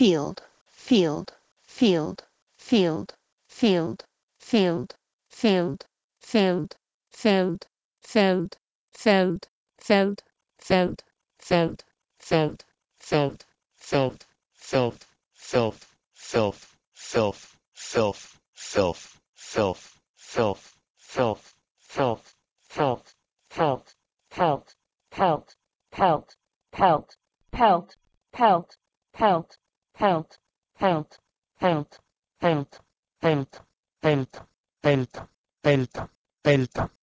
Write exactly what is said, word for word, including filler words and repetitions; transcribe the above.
field, field, field, field, field, field, field, field, field, field, field, field, field, field, field, field, field, field, field, self, self, self, self, self, self, self, self, self, pelt, pelt, pelt, pelt, pelt, pelt, pelt, pelt, pelt, pelt, pelt, pelt, pelt, pelt, pelt, pelt, pelt,